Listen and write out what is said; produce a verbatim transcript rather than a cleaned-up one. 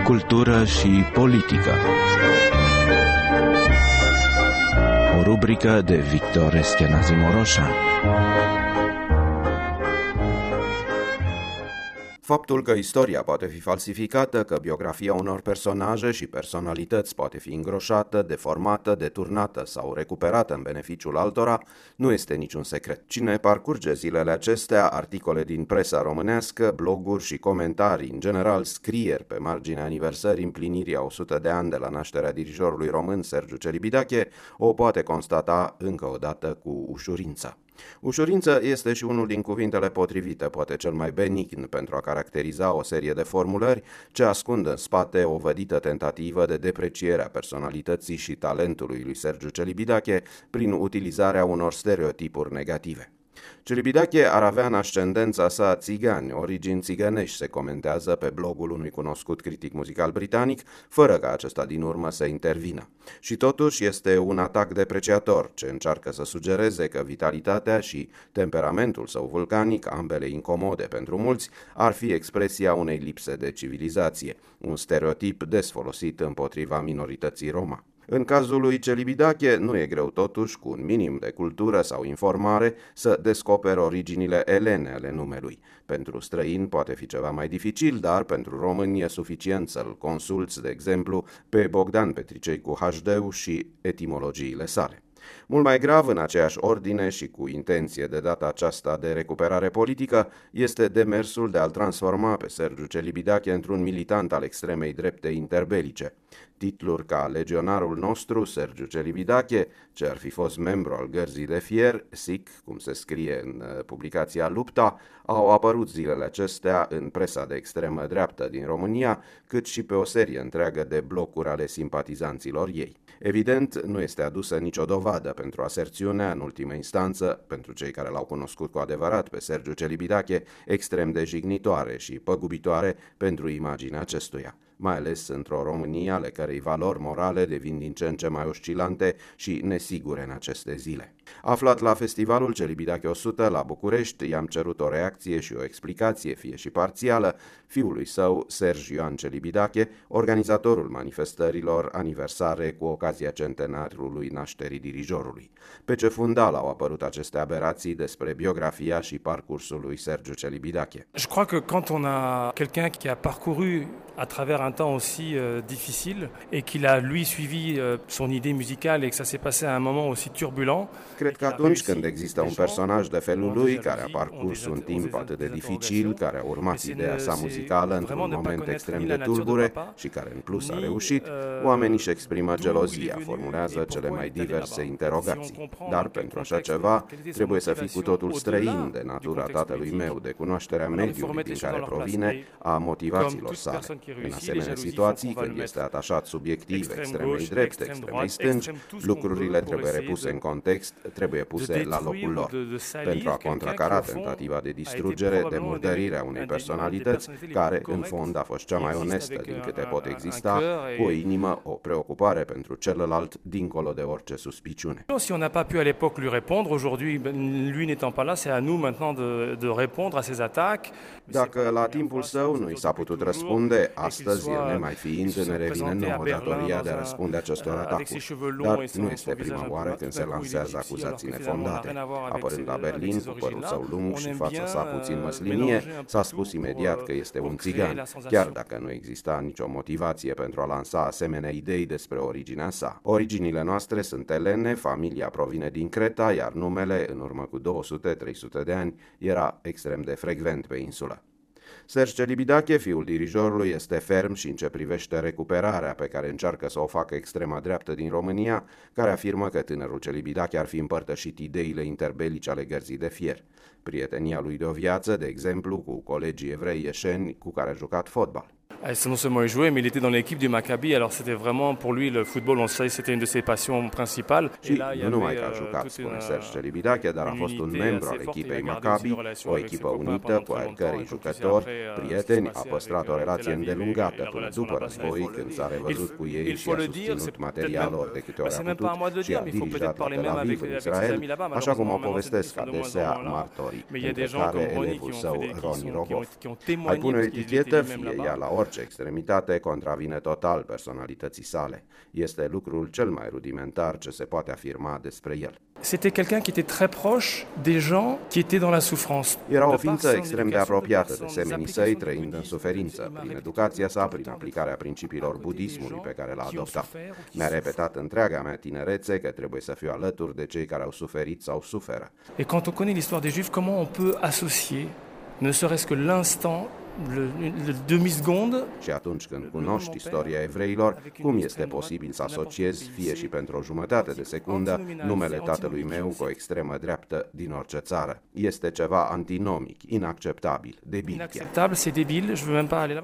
Cultură și politică. O rubrică de Victor Eschenazi Moroșa. Faptul că istoria poate fi falsificată, că biografia unor personaje și personalități poate fi îngroșată, deformată, deturnată sau recuperată în beneficiul altora, nu este niciun secret. Cine parcurge zilele acestea, articole din presa românească, bloguri și comentarii, în general scrieri pe marginea aniversării împlinirii a o sută de ani de la nașterea dirijorului român Sergiu Celibidache, o poate constata încă o dată cu ușurință. Ușurință este și unul din cuvintele potrivite, poate cel mai benign pentru a caracteriza o serie de formulări ce ascund în spate o vădită tentativă de depreciere a personalității și talentului lui Sergiu Celibidache prin utilizarea unor stereotipuri negative. Celibidache ar avea în ascendența sa țigani, origini țigănești, se comentează pe blogul unui cunoscut critic muzical britanic, fără ca acesta din urmă să intervină. Și totuși este un atac depreciator, ce încearcă să sugereze că vitalitatea și temperamentul său vulcanic, ambele incomode pentru mulți, ar fi expresia unei lipse de civilizație, un stereotip des folosit împotriva minorității roma. În cazul lui Celibidache nu e greu totuși, cu un minim de cultură sau informare, să descoperi originile elene ale numelui. Pentru străini poate fi ceva mai dificil, dar pentru români e suficient să-l consulți, de exemplu, pe Bogdan Petricei cu H D și etimologiile sale. Mult mai grav, în aceeași ordine și cu intenție de data aceasta de recuperare politică, este demersul de a-l transforma pe Sergiu Celibidache într-un militant al extremei drepte interbelice. Titluri ca Legionarul nostru, Sergiu Celibidache, ce ar fi fost membru al Gărzii de Fier, S I C, cum se scrie în publicația Lupta, au apărut zilele acestea în presa de extremă dreaptă din România, cât și pe o serie întreagă de blocuri ale simpatizanților ei. Evident, nu este adusă nicio dovadă pentru aserțiunea, în ultimă instanță, pentru cei care l-au cunoscut cu adevărat pe Sergiu Celibidache, extrem de jignitoare și păgubitoare pentru imaginea acestuia, mai ales într-o Românie ale cărei valori morale devin din ce în ce mai oscilante și nesigure în aceste zile. Aflat la festivalul Celibidache o sută la București, i-am cerut o reacție și o explicație, fie și parțială, fiului său, Sergiu Ioan Celibidache, organizatorul manifestărilor aniversare cu ocazia centenarului nașterii dirijorului. Pe ce fundal au apărut aceste aberații despre biografia și parcursul lui Sergiu Celibidache? Je crois que quand on a quelqu'un qui a parcouru à travers un temps aussi euh, difficile et qu'il a lui suivi euh, son idée musicale et que ça s'est passé à un moment aussi turbulent. Cred că atunci când există un personaj de felul lui care a parcurs un timp atât de dificil, care a urmat ideea sa muzicală într-un moment extrem de tulbure și care în plus a reușit, oamenii își exprimă gelozia, formulează cele mai diverse interogații. Dar pentru așa ceva trebuie să fii cu totul străin de natura tatălui meu, de cunoașterea mediului din care provine, a motivațiilor sale. În asemenea situații, când este atașat subiectiv extremei drepte, extremei stângi, lucrurile trebuie repuse în context, trebuie puse la locul lor. Pentru a contracara tentativa de distrugere, de murdărire a unei personalități, care în fond a fost cea mai onestă din câte pot exista, cu o inimă, o preocupare pentru celălalt, dincolo de orice suspiciune. Si on n'a pas pu à l'époque lui répondre, aujourd'hui, lui n'étant pas là, c'est à nous maintenant de, de répondre à ces attaques. Dacă la timpul său nu i s-a putut răspunde, astăzi, el nemai fiind, ne revine nouă datoria de a răspunde acestor atacuri. Dar nu este prima oară când se lansează acuzații nefondate. Apărând la Berlin, cu părul său lung și fața sa puțin măslinie, s-a spus imediat că este un țigan, chiar dacă nu exista nicio motivație pentru a lansa asemenea idei despre originea sa. Originile noastre sunt elene, familia provine din Creta, iar numele, în urmă cu două sute trei sute de ani, era extrem de frecvent pe insulă. Sergiu Celibidache, fiul dirijorului, este ferm și în ce privește recuperarea pe care încearcă să o facă extrema dreaptă din România, care afirmă că tânărul Celibidache ar fi împărtășit ideile interbelice ale Gărzii de Fier. Prietenia lui de o viață, de exemplu, cu colegii evrei ieșeni cu care a jucat fotbal. Non seulement il jouait, mais il était dans l'équipe du Maccabi, alors c'était vraiment pour lui le football, on sait, c'était une de ses passions principales. Și nu numai că a jucat, spune Sergiu Celibidache, dar a fost un membru al echipei Maccabi, o echipă unită cu ai cărei jucători, prieteni, a păstrat o relație îndelungată până după război, când s-a revăzut cu ei și a susținut material ori de câte ori a putut și a dirijat la Tel Aviv, în Israel, așa cum o povestesc adesea martorii, între care elevul său, Roni Rogov. Ai pune o etichetă, fie ea la Orice extremitate contravine total personalității sale. Este lucrul cel mai rudimentar ce se poate afirma despre el. C'était quelqu'un qui était très proche des gens qui étaient dans la souffrance. Era o ființă extrem de apropiată de semenii săi, trăind în suferință, prin educația sa, prin aplicarea principiilor budismului pe care l-a adoptat. Mi-a repetat întreaga mea tinerețe că trebuie să fiu alături de cei care au suferit sau suferă. Et quand on connaît l'histoire des Juifs, comment on peut associer, ne serait-ce que l'instant, le, le demi-seconde. Și atunci când cunoști istoria evreilor, cum este posibil să asociezi, fie și pentru o jumătate de secundă, numele tatălui meu cu o extremă dreaptă din orice țară? Este ceva antinomic, inacceptabil, debil chiar. Inacceptable, c'est débile, je veux même pas aller là-bas.